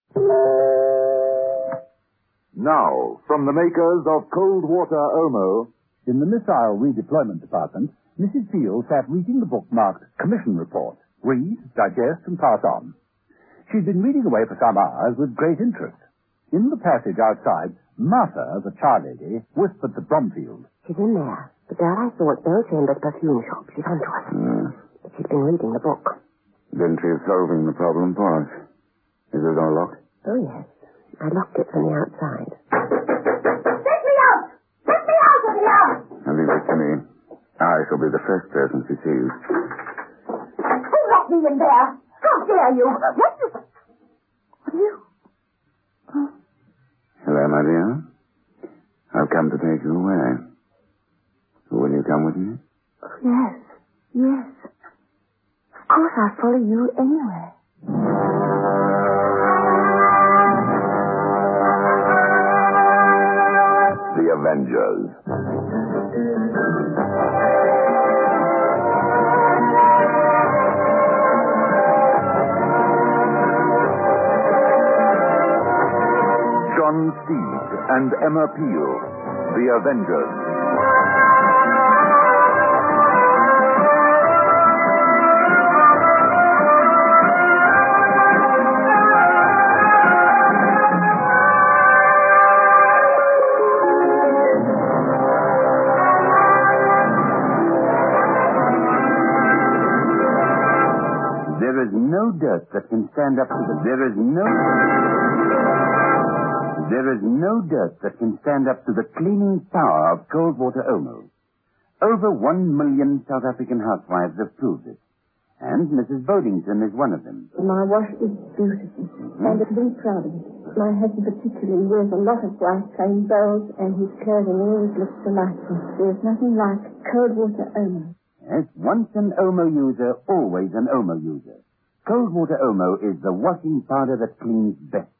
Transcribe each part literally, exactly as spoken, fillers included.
Now, from the makers of Cold Water Omo, in the Missile Redeployment Department, Missus Peel sat reading the book marked Commission Report. Read, digest, and pass on. She'd been reading away for some hours with great interest. In the passage outside, Martha, the charlady, whispered to Bromfield. She's in there. The girl I saw at Bell Chambers perfume shop. She's on to us. Mm. But she's been reading the book. Then she's solving the problem for us. Is the door locked? Oh, yes. I locked it from the outside. Let me out! Let me out of here! I'll leave it to me. I shall be the first person she sees. Who locked me in there? How dare you? What you... What are you... Oh. Hello, my dear. I've come to take you away. Will you come with me? Oh, yes. Yes. Of course, I'll follow you anyway. The Avengers. John Steed and Emma Peel, The Avengers. There is no dirt that can stand up to the... There is no... There is no dirt that can stand up to the cleaning power of Cold Water Omo. Over one million South African housewives have proved it. And Missus Bodington is one of them. My wash is beautiful. Mm-hmm. I'm very proud of it. My husband particularly wears a lot of white plain bows, and his clothing always looks delightful. There's nothing like Cold Water Omo. Yes, once an Omo user, always an Omo user. Cold Water Omo is the washing powder that cleans best.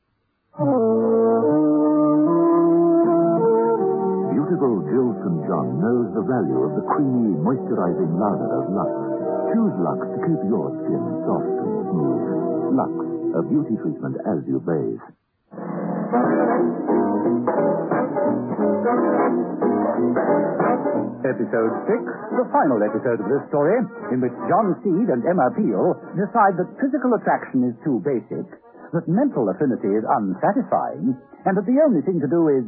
Beautiful Jill Saint John knows the value of the creamy, moisturizing lather of Lux. Choose Lux to keep your skin soft and smooth. Lux, a beauty treatment as you bathe. Episode six, the final episode of this story, in which John Steed and Emma Peel decide that physical attraction is too basic, that mental affinity is unsatisfying, and that the only thing to do is...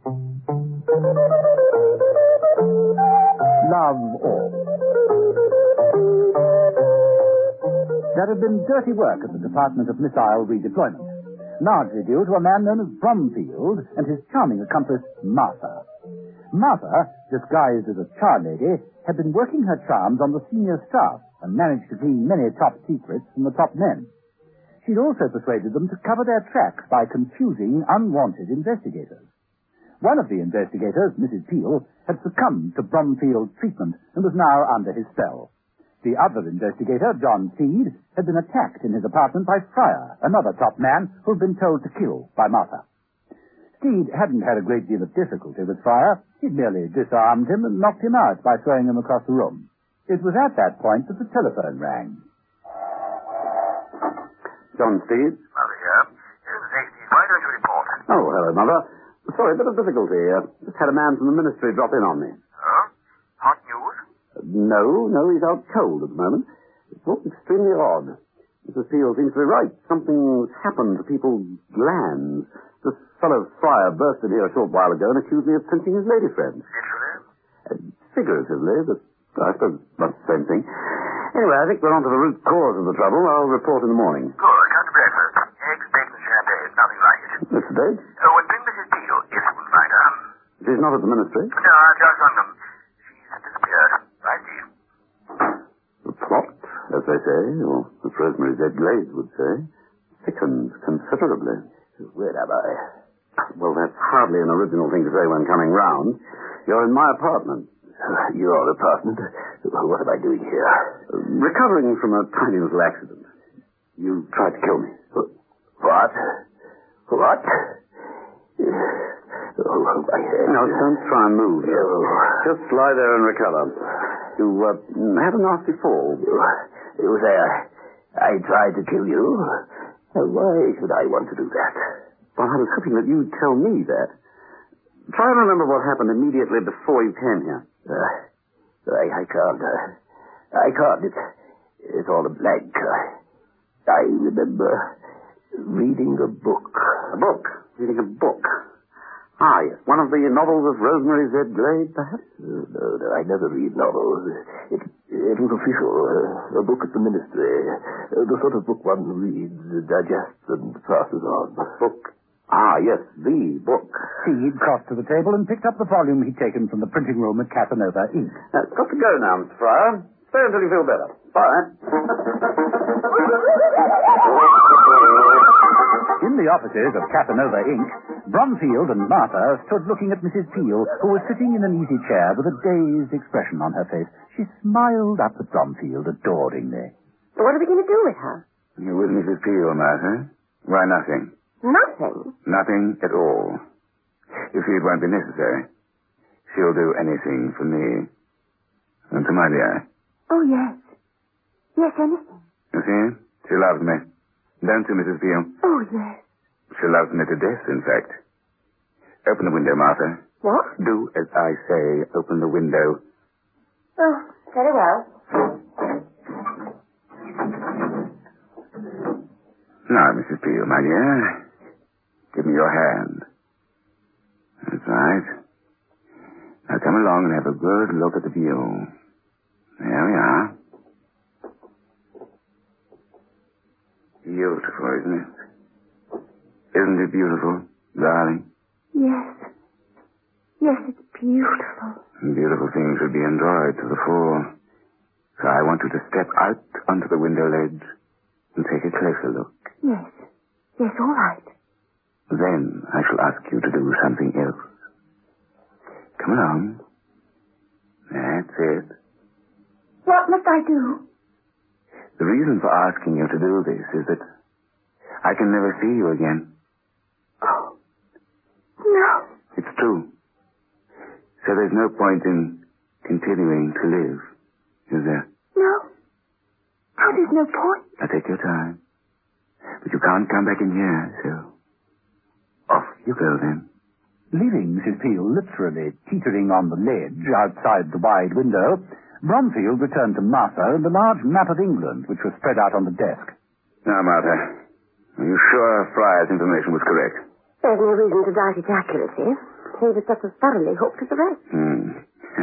love all. There had been dirty work at the Department of Missile Redeployment, largely due to a man known as Bromfield and his charming accomplice, Martha. Martha, disguised as a charlady, had been working her charms on the senior staff and managed to glean many top secrets from the top men. She'd also persuaded them to cover their tracks by confusing unwanted investigators. One of the investigators, Missus Peel, had succumbed to Bromfield's treatment and was now under his spell. The other investigator, John Steed, had been attacked in his apartment by Fryer, another top man who had been told to kill by Martha. Steed hadn't had a great deal of difficulty with Fryer. He'd merely disarmed him and knocked him out by throwing him across the room. It was at that point that the telephone rang. John Steed? Mother here. Here's the safety. Why don't you report? Oh, hello, Mother. Sorry, a bit of difficulty. Uh, just had a man from the ministry drop in on me. Oh? Hot news? Uh, no, no, he's out cold at the moment. It's all extremely odd. Missus Peel seems to be right. Something's happened to people's glands. This fellow Fryer burst in here a short while ago and accused me of pinching his lady friend. Literally? Uh, figuratively, but I suppose that's the same thing. Anyway, I think we're on to the root cause of the trouble. I'll report in the morning. Good. Come to breakfast. Eggs, bacon, champagne. Nothing like it. Mister Dage? Oh, and bring Missus Peel, if you can find her. She's not at the ministry? No, I've just rung them. She's disappeared. I see. The plot, as they say, or as Rosemary Z. Glade would say, thickens considerably. Where am I? Well, that's hardly an original thing to say when coming round. You're in my apartment. Your apartment? What am I doing here? Recovering from a tiny little accident. You tried to kill me. What? What? Oh, my head. No, don't try and move. Oh. Just lie there and recover. You uh, had a nasty fall. You, you say I, I tried to kill you? Now, why should I want to do that? Well, I was hoping that you'd tell me that. Try and remember what happened immediately before you came here. Uh, I, I can't. Uh, I can't. It's, it's all a blank. Uh, I remember reading a book. A book? Reading a book? Ah, yes. One of the novels of Rosemary Z. Glade, perhaps? Uh, no, no, I never read novels. It, it was official. Uh, a book at the ministry. Uh, the sort of book one reads, digests, and passes on. Book? Ah, yes, the book. Seed crossed to the table and picked up the volume he'd taken from the printing room at Casanova, Incorporated. Now, it's got to go now, Mister Fryer. Stay until you feel better. Bye. In the offices of Casanova, Incorporated, Bromfield and Martha stood looking at Missus Peel, who was sitting in an easy chair with a dazed expression on her face. She smiled up at Bromfield adoringly. What are we going to do with her? You with Missus Peel, Martha? Why, nothing. Nothing? Nothing at all. You see, it won't be necessary. She'll do anything for me. And to my dear. Oh, yes. Yes, anything. You see? She loves me. Don't you, Missus Peel? Oh, yes. She loves me to death, in fact. Open the window, Martha. What? Do as I say. Open the window. Oh, very well. Now, Missus Peel, my dear, give me your hand. That's right. Now come along and have a good look at the view. There we are. Beautiful, isn't it? Isn't it beautiful, darling? Yes. Yes, it's beautiful. Beautiful things should be enjoyed to the full. So I want you to step out onto the window ledge and take a closer look. Yes. Yes, all right. Then I shall ask you to do something else. Come along. That's it. What must I do? The reason for asking you to do this is that I can never see you again. Oh. No. It's true. So there's no point in continuing to live, is there? No. Oh, there's no point. Now take your time. But you can't come back in here, so off you go then. Leaving Missus Peel literally teetering on the ledge outside the wide window, Bromfield returned to Martha and the large map of England, which was spread out on the desk. Now, Martha, are you sure Fryer's information was correct? There's no reason to doubt its accuracy. He was just as thoroughly hooked as the rest. Hmm.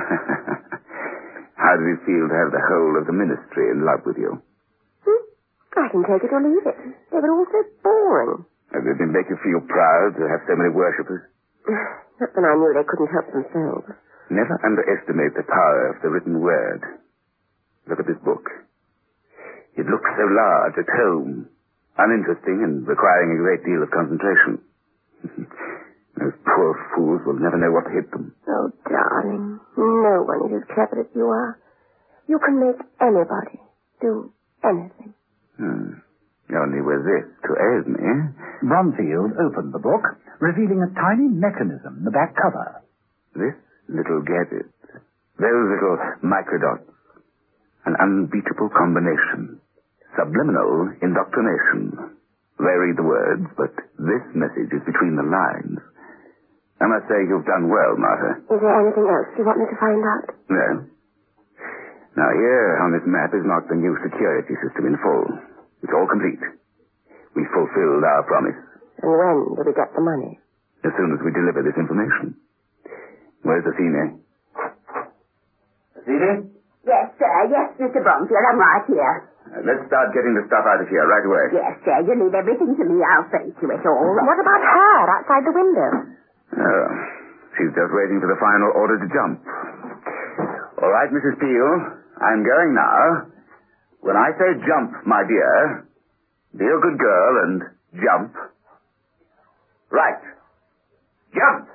How did it feel to have the whole of the ministry in love with you? Hmm? I can take it or leave it. They were all so boring. Did it make you feel proud to have so many worshippers? Not when I knew they couldn't help themselves. Never underestimate the power of the written word. Look at this book. It looks so large at home, uninteresting and requiring a great deal of concentration. Those poor fools will never know what hit them. Oh, darling, no one is as clever as you are. You can make anybody do anything. Hmm. Only with this to aid me. Bromfield opened the book, revealing a tiny mechanism in the back cover. This little gadget, those little microdots, an unbeatable combination, subliminal indoctrination. They read the words, but this message is between the lines. I must say you've done well, Martha. Is there anything else you want me to find out? No. Now, here on this map is marked the new security system in full. It's all complete. We fulfilled our promise. And when do we get the money? As soon as we deliver this information. Where's Athene? Athene? Yes, sir. Yes, Mister Bromfield. I'm right here. Uh, let's start getting the stuff out of here right away. Yes, sir. You leave everything to me. I'll say to it all. What about her outside the window? Oh, she's just waiting for the final order to jump. All right, Missus Peel. I'm going now. When I say jump, my dear, be a good girl and jump. Right. Jump!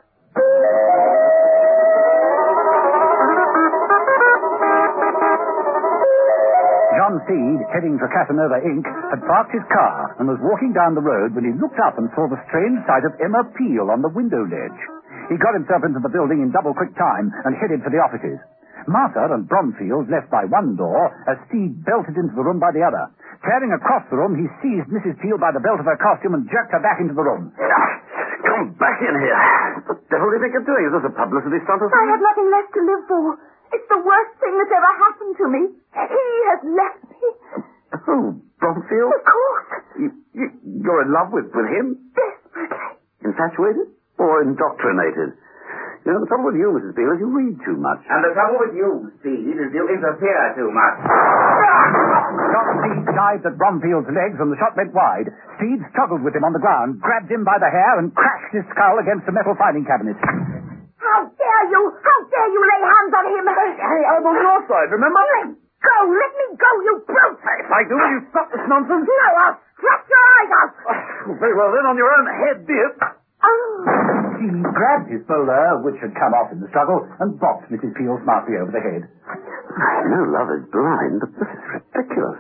John Seed, heading for Casanova, Incorporated, had parked his car and was walking down the road when he looked up and saw the strange sight of Emma Peel on the window ledge. He got himself into the building in double quick time and headed for the offices. Martha and Bromfield left by one door as Steed belted into the room by the other. Tearing across the room, he seized Missus Peel by the belt of her costume and jerked her back into the room. Come back in here. What the devil do you think you're doing? Is this a publicity stunt or I something? have nothing left to live for. It's the worst thing that's ever happened to me. He has left me. Who? Bromfield? Of course. You, you, you're in love with, with him? Desperately. Infatuated? Or indoctrinated? You know, the trouble with you, Missus Peel, is you read too much. And the trouble with you, Steve, is you interfere too much. John Steed dived at Bromfield's legs and the shot went wide. Steed struggled with him on the ground, grabbed him by the hair and crashed his skull against the metal filing cabinet. How dare you? How dare you lay hands on him? Hey, I'm on your side, remember? Let go! Let me go, you brute! If I do, will you stop this nonsense? No, I'll scratch your eyes out! Oh, very well, then, on your own head, dear. Oh. He grabbed his bowler, which had come off in the struggle, and bopped Missus Peel smartly over the head. I know love is blind, but this is ridiculous.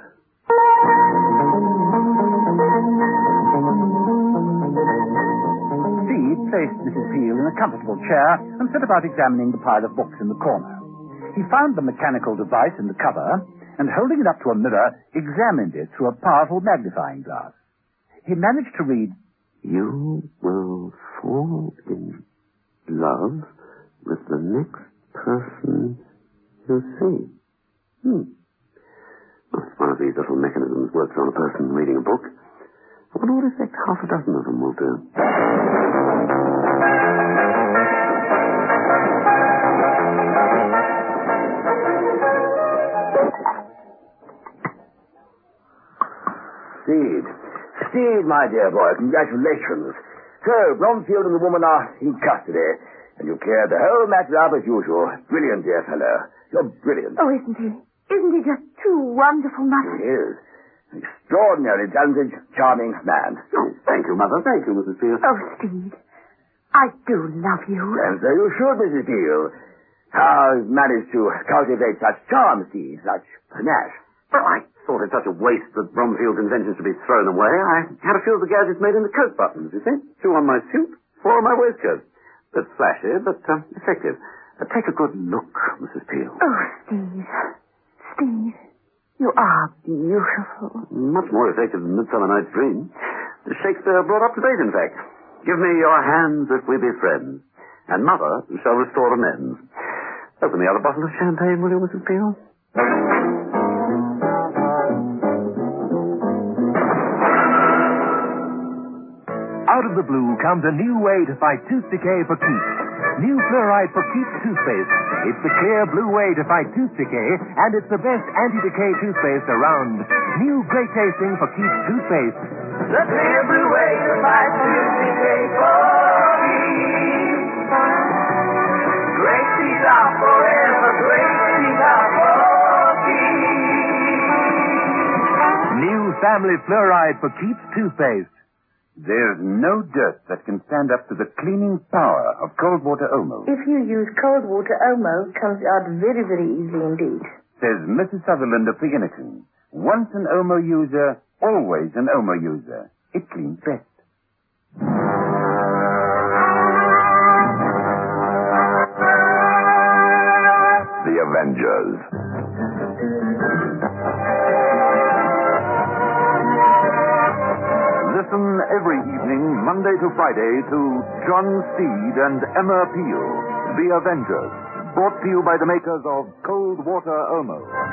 Steed placed Missus Peel in a comfortable chair and set about examining the pile of books in the corner. He found the mechanical device in the cover and, holding it up to a mirror, examined it through a powerful magnifying glass. He managed to read, You will fall in love with the next person you see. Hmm. Well, it's one of these little mechanisms works on a person reading a book. I wonder what effect half a dozen of them will do. Steed. Steed, my dear boy, congratulations. So, Bromfield and the woman are in custody, and you cleared the whole matter up as usual. Brilliant, dear fellow. You're brilliant. Oh, isn't he? Isn't he just too wonderful, Mother? He is. An extraordinarily talented, charming man. Oh, thank you, Mother. Thank you, Missus Peel. Oh, Steve, I do love you. And so you should, Missus Peel. How you've managed to cultivate such charm, Steed, such panache. Well, I thought it such a waste that Bromfield's inventions to be thrown away. I had a few of the gadgets made into coat buttons, you see. Two on my suit, four on my waistcoat. Bit flashy, but um, effective. Uh, take a good look, Missus Peel. Oh, Steve. Steve, you are beautiful. Much more effective than Midsummer Night's Dream. Shakespeare brought up to date, in fact. Give me your hands if we be friends, and Mother shall restore amends. Open the other bottle of champagne, will you, Missus Peel? Out of the blue comes a new way to fight tooth decay for keeps. New Fluoride for Keeps toothpaste. It's the clear blue way to fight tooth decay, and it's the best anti-decay toothpaste around. New great tasting for Keeps toothpaste. The clear blue way to fight tooth decay for keeps. Great teeth are forever, great teeth are for keeps. New Family Fluoride for Keeps toothpaste. There's no dirt that can stand up to the cleaning power of cold water Omo. If you use cold water, Omo comes out very, very easily indeed. Says Missus Sutherland of Figinnicton. Once an Omo user, always an Omo user. It cleans best. The Avengers. Listen every evening, Monday to Friday, to John Steed and Emma Peel, The Avengers, brought to you by the makers of Cold Water Omo.